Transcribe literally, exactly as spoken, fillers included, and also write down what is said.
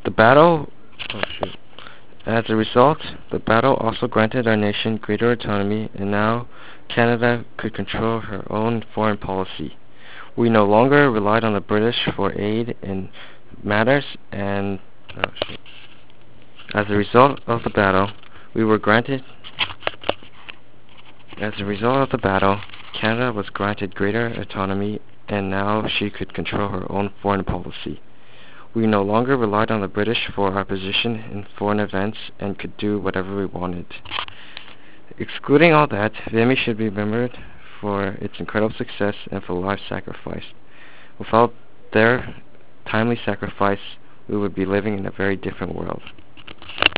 The battle, oh shoot. As a result, the battle also granted our nation greater autonomy, and now Canada could control her own foreign policy. We no longer relied on the British for aid in matters, and oh shoot. As a result of the battle, we were granted. As a result of the battle, Canada was granted greater autonomy, and now she could control her own foreign policy. We no longer relied on the British for our position in foreign events and could do whatever we wanted. Excluding all that, Vimy should be remembered for its incredible success and for lives sacrificed. Without their timely sacrifice, we would be living in a very different world.